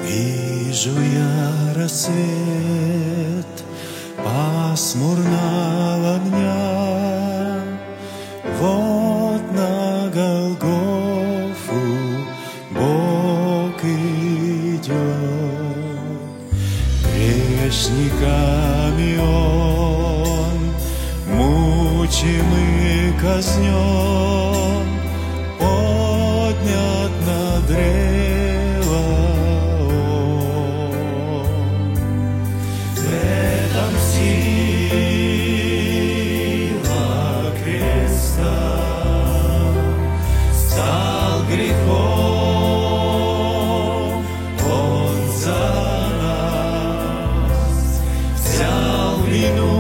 Вижу я рассвет пасмурного дня, вот на Голгофу Бог идет. Грешниками Он мучим и казнен, поднят на древо Он. В этом сила креста, стал грехом Он за нас, взял вину,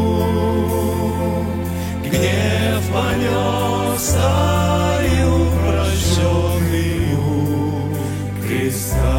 гнев понес, стою прощенный у креста.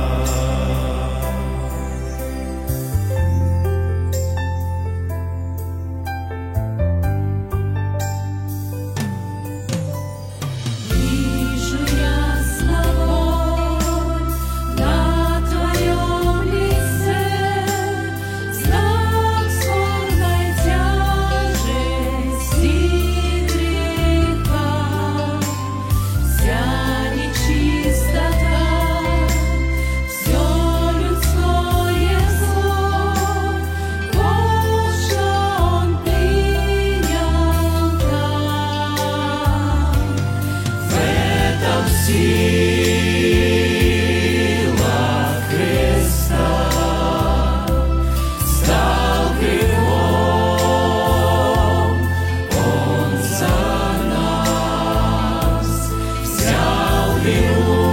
Сила креста, стал грехом Он за нас, взял вину,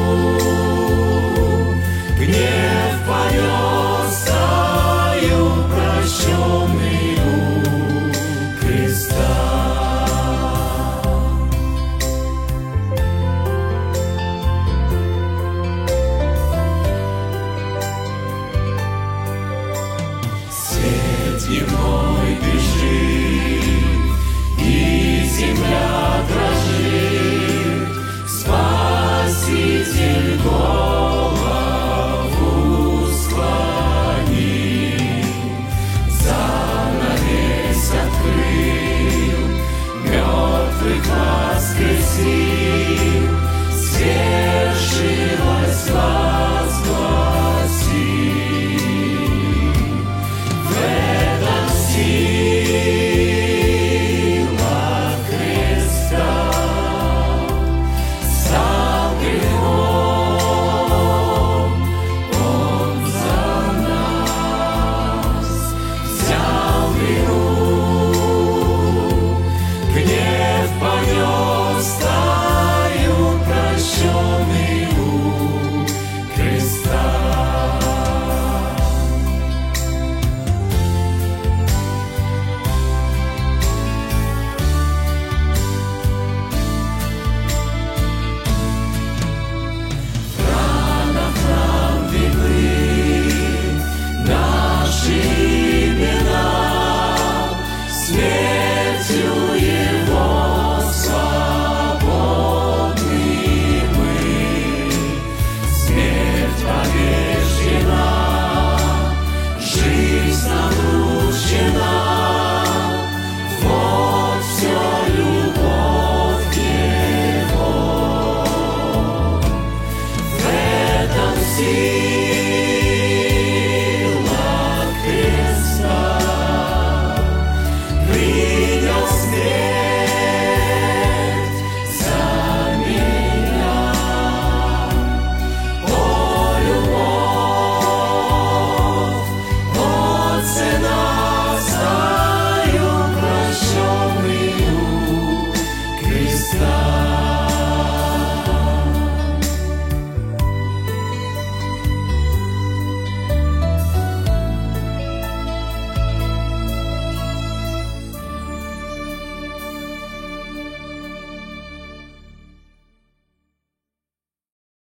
гнев понес, стою прощенный у креста. Дневной бежит, и земля дрожит, Спаситель голову склонил, занавес открыл, мертвых воскресил, свершилось возгласил. Сила креста, стал грехом Он за нас, взял вину, гнев понес, стою прощенный у креста. Смертью Его свободны мы, смерть побеждена, жизнь нам вручена, вот все любовь Его. В этом сила